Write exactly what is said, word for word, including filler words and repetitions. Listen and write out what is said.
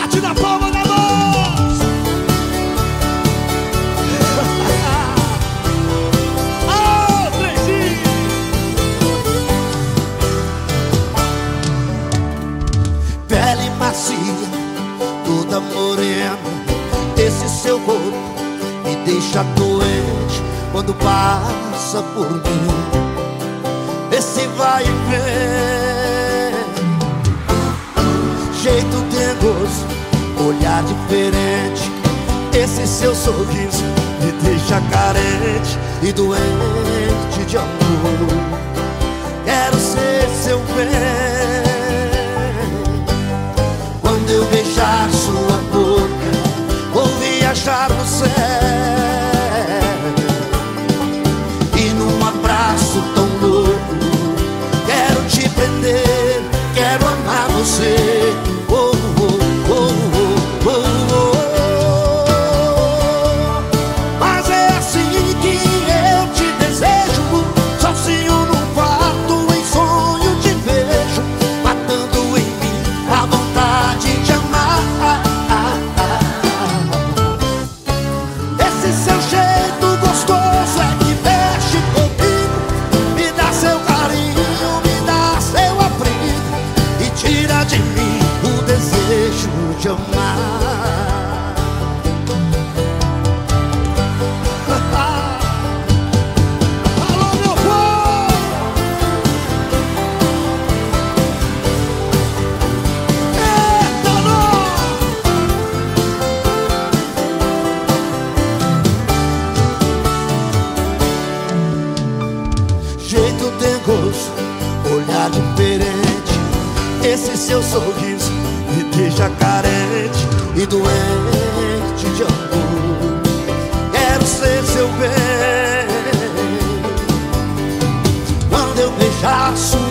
Bate na palma da mão. Oh, Trezinho. Pele macia, toda morena, esse seu corpo me deixa doente quando passa por mim. Esse vai e vem, jeito dengoso, olhar diferente, esse seu sorriso me deixa carente e doente de amor. Quero ser seu bem. Quando eu beijar sua boca, vou viajar no céu, e num abraço tão louco quero te prender, quero amar você. Oh, oh, oh, oh, oh, oh. Mas é assim que eu te desejo, sozinho num quarto, em sonho te vejo, matando em mim a vontade de amar. Esse seu jeito gostoso é que mexe comigo, me dá seu carinho, me dá seu abrigo e tira de mim o desejo de amar. Alô, meu povo. Eita, nós. Jeito dengoso, olhar diferente, esse seu sorriso me deixa carente e doente de amor. Quero ser seu bem. Quando eu beijar sua